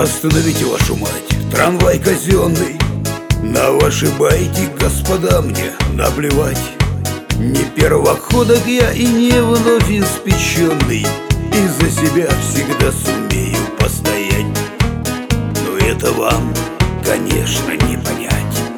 Остановите вашу мать, трамвай казенный. На ваши байки, господа, мне наплевать. Не первоходок я и не вновь испеченный, и за себя всегда сумею постоять. Но это вам, конечно, не понять.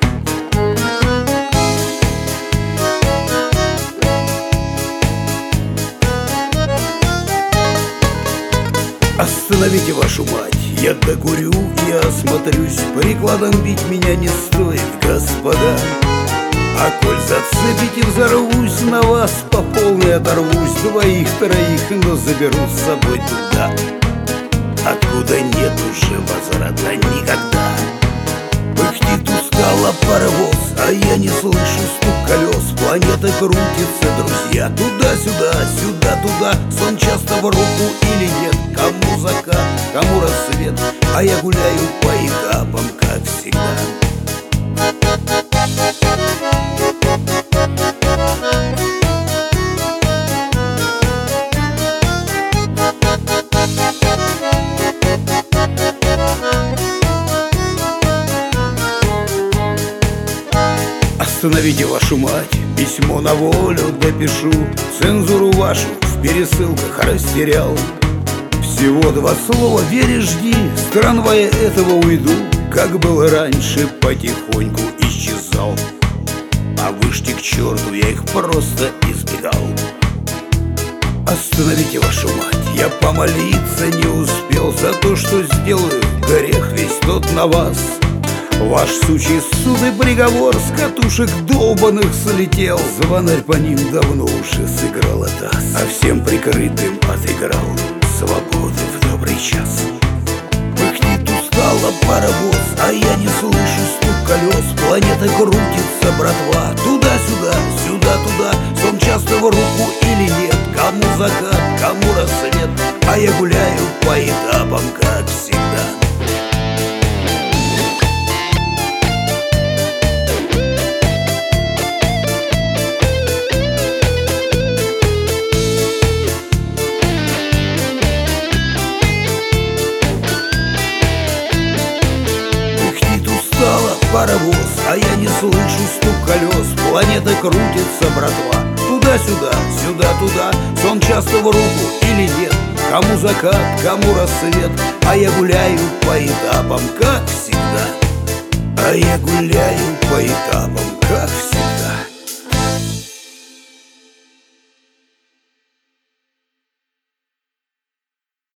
Остановите вашу мать, я докурю и осмотрюсь. Прикладом бить меня не стоит, господа. А коль зацепите, взорвусь, на вас по полной оторвусь. Двоих-троих, но заберу с собой туда, откуда нет уже возврата никогда. Пыхтит устало паровоз, а я не слышу стук колес. Планета крутится, друзья, туда-сюда, сюда-туда. Сон часто в руку или нет? Кому закат, кому рассвет, а я гуляю по этапам, как всегда. Остановите вашу мать, письмо на волю допишу. Цензуру вашу в пересылках растерял. Всего 2 слова, верь и жди, с трамвая этого уйду. Как было раньше, потихоньку исчезал. А вышки к черту, я их просто избегал. Остановите вашу мать, я помолиться не успел. За то, что сделаю, грех весь тот на вас. Ваш сучий суд и приговор с катушек долбаных слетел. Звонарь по ним давно уже сыграл атас, а всем прикрытым отыграл свободы в добрый час. Пыхтит устало паровоз, а я не слышу стук колес. Планета крутится, братва, туда-сюда, сюда-туда. Сон часто в руку или нет? Кому закат, кому рассвет, а я гуляю по этапам, как всегда. Паровоз, а я не слышу стук колес. Планета крутится, братва, туда-сюда, сюда-туда. Сон часто в руку или нет? Кому закат, кому рассвет, а я гуляю по этапам, как всегда. А я гуляю по этапам,